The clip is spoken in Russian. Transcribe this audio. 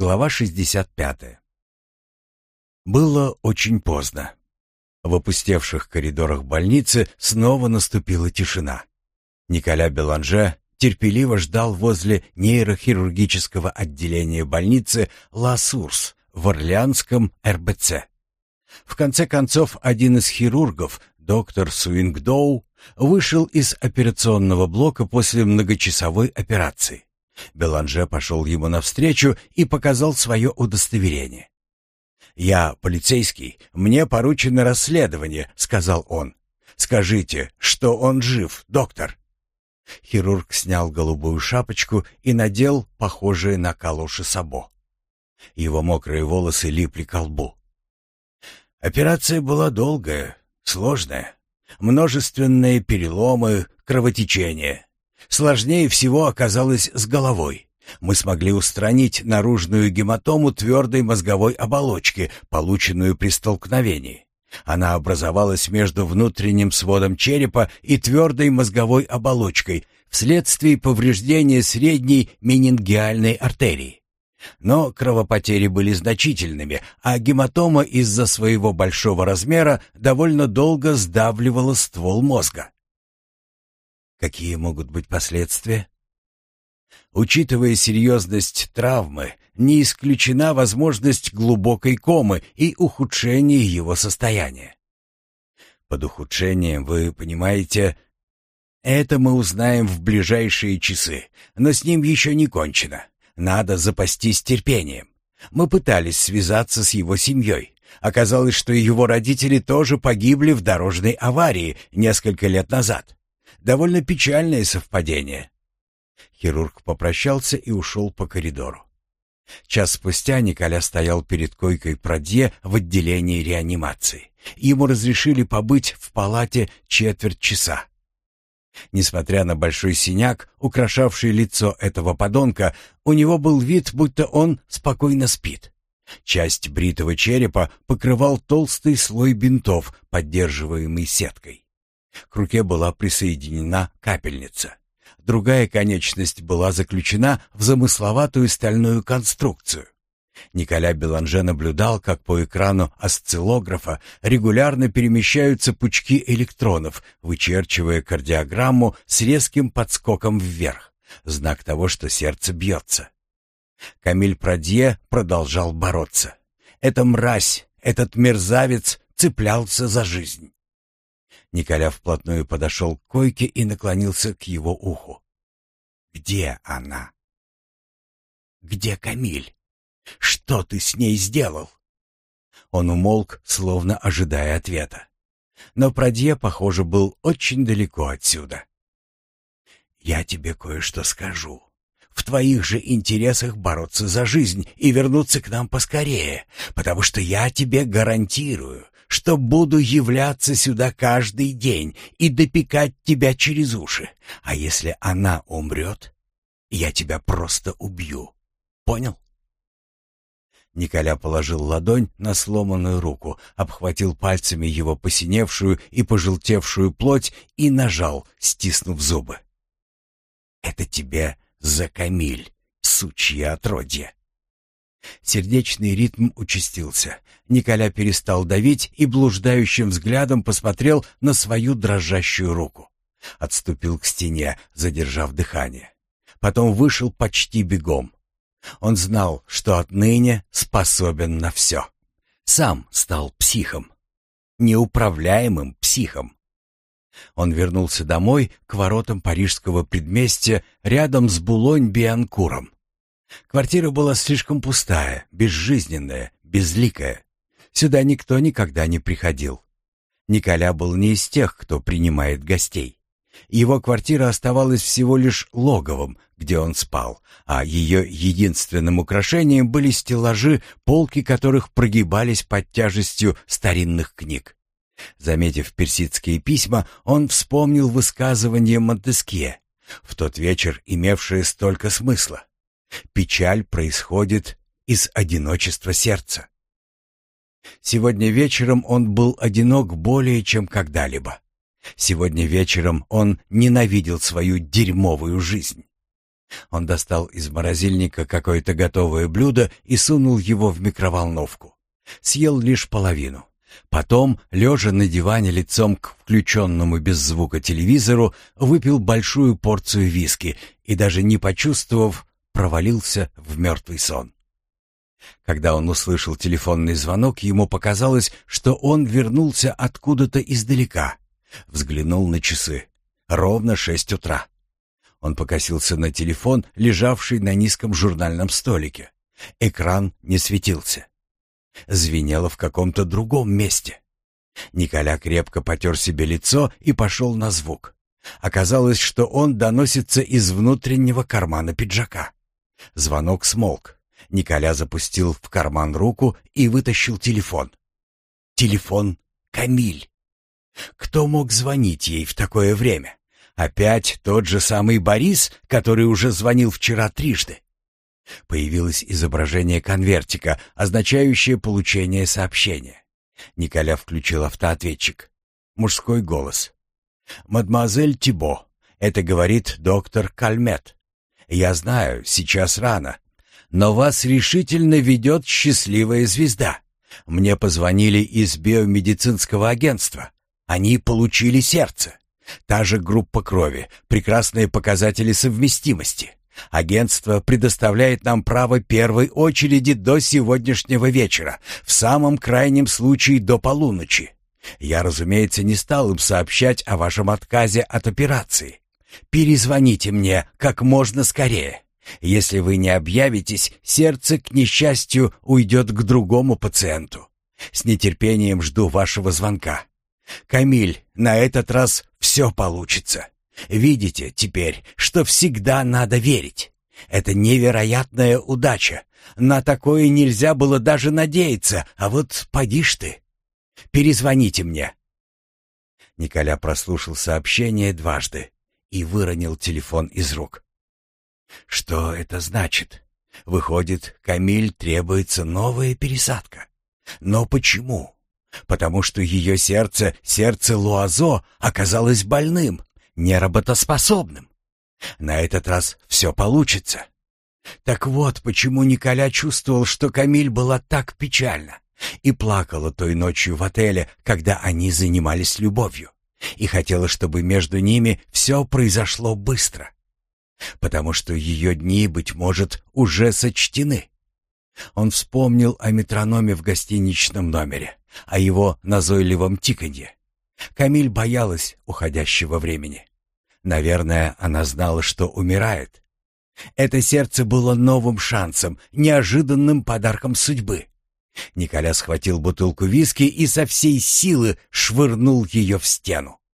Глава 65. Было очень поздно. В опустевших коридорах больницы снова наступила тишина. Николя Беланже терпеливо ждал возле нейрохирургического отделения больницы «Ла Сурс» в Орлеанском РБЦ. В конце концов, один из хирургов, доктор Суингдоу, вышел из операционного блока после многочасовой операции. Беланже пошел ему навстречу и показал свое удостоверение. «Я полицейский, мне поручено расследование», — сказал он. «Скажите, что он жив, доктор?» Хирург снял голубую шапочку и надел похожее на калоши сабо. Его мокрые волосы липли к лбу. Операция была долгая, сложная. Множественные переломы, кровотечение. Сложнее всего оказалось с головой. Мы смогли устранить наружную гематому твердой мозговой оболочки, полученную при столкновении. Она образовалась между внутренним сводом черепа и твердой мозговой оболочкой вследствие повреждения средней менингеальной артерии. Но кровопотери были значительными, а гематома из-за своего большого размера довольно долго сдавливала ствол мозга. Какие могут быть последствия? Учитывая серьезность травмы, не исключена возможность глубокой комы и ухудшения его состояния. Под ухудшением вы понимаете, это мы узнаем в ближайшие часы, но с ним еще не кончено. Надо запастись терпением. Мы пытались связаться с его семьей. Оказалось, что его родители тоже погибли в дорожной аварии несколько лет назад. Довольно печальное совпадение. Хирург попрощался и ушел по коридору. Час спустя Николя стоял перед койкой Прадье в отделении реанимации. Ему разрешили побыть в палате четверть часа. Несмотря на большой синяк, украшавший лицо этого подонка, у него был вид, будто он спокойно спит. Часть бритого черепа покрывал толстый слой бинтов, поддерживаемый сеткой. К руке была присоединена капельница. Другая конечность была заключена в замысловатую стальную конструкцию. Николя Беланже наблюдал, как по экрану осциллографа регулярно перемещаются пучки электронов, вычерчивая кардиограмму с резким подскоком вверх, знак того, что сердце бьется. Камиль Прадье продолжал бороться. Эта мразь, этот мерзавец цеплялся за жизнь. Николя вплотную подошел к койке и наклонился к его уху. «Где она?» «Где Камиль? Что ты с ней сделал?» Он умолк, словно ожидая ответа. Но Прадье, похоже, был очень далеко отсюда. «Я тебе кое-что скажу. В твоих же интересах бороться за жизнь и вернуться к нам поскорее, потому что я тебе гарантирую, что буду являться сюда каждый день и допекать тебя через уши. А если она умрет, я тебя просто убью. Понял?» Николя положил ладонь на сломанную руку, обхватил пальцами его посиневшую и пожелтевшую плоть и нажал, стиснув зубы. «Это тебе за Камиль, сучье отродье!» Сердечный ритм участился. Николя перестал давить и блуждающим взглядом посмотрел на свою дрожащую руку. Отступил к стене, задержав дыхание. Потом вышел почти бегом. Он знал, что отныне способен на все. Сам стал психом. Неуправляемым психом. Он вернулся домой к воротам парижского предместья рядом с Булонь-Бианкуром. Квартира была слишком пустая, безжизненная, безликая. Сюда никто никогда не приходил. Николя был не из тех, кто принимает гостей. Его квартира оставалась всего лишь логовом, где он спал, а ее единственным украшением были стеллажи, полки которых прогибались под тяжестью старинных книг. Заметив персидские письма, он вспомнил высказывание Монтескье, в тот вечер имевшее столько смысла. Печаль происходит из одиночества сердца. Сегодня вечером он был одинок более чем когда-либо. Сегодня вечером он ненавидел свою дерьмовую жизнь. Он достал из морозильника какое-то готовое блюдо и сунул его в микроволновку. Съел лишь половину. Потом, лежа на диване лицом к включенному без звука телевизору, выпил большую порцию виски и, даже не почувствовав, провалился в мертвый сон. Когда он услышал телефонный звонок, ему показалось, что он вернулся откуда-то издалека. Взглянул на часы. Ровно 6 утра. Он покосился на телефон, лежавший на низком журнальном столике. Экран не светился. Звенело в каком-то другом месте. Николя крепко потер себе лицо и пошел на звук. Оказалось, что он доносится из внутреннего кармана пиджака. Звонок смолк. Николя запустил в карман руку и вытащил телефон. Телефон Камиль. Кто мог звонить ей в такое время? Опять тот же самый Борис, который уже звонил вчера трижды. Появилось изображение конвертика, означающее получение сообщения. Николя включил автоответчик. Мужской голос. «Мадемуазель Тибо, это говорит доктор Кальмет. Я знаю, сейчас рано, но вас решительно ведет счастливая звезда. Мне позвонили из биомедицинского агентства. Они получили сердце. Та же группа крови, прекрасные показатели совместимости. Агентство предоставляет нам право первой очереди до сегодняшнего вечера, в самом крайнем случае до полуночи. Я, разумеется, не стал им сообщать о вашем отказе от операции. Перезвоните мне как можно скорее. Если вы не объявитесь, сердце, к несчастью, уйдет к другому пациенту. С нетерпением жду вашего звонка. Камиль, на этот раз все получится. Видите теперь, что всегда надо верить. Это невероятная удача. На такое нельзя было даже надеяться, а вот поди ж ты. Перезвоните мне». Николя прослушал сообщение дважды и выронил телефон из рук. Что это значит? Выходит, Камиль требуется новая пересадка. Но почему? Потому что ее сердце Луазо, оказалось больным, неработоспособным. На этот раз все получится. Так вот, почему Николя чувствовал, что Камиль была так печальна и плакала той ночью в отеле, когда они занимались любовью, и хотела, чтобы между ними все произошло быстро, потому что ее дни, быть может, уже сочтены. Он вспомнил о метрономе в гостиничном номере, о его назойливом тиканье. Камиль боялась уходящего времени. Наверное, она знала, что умирает. Это сердце было новым шансом, неожиданным подарком судьбы. Николя схватил бутылку виски и со всей силы швырнул ее в стену.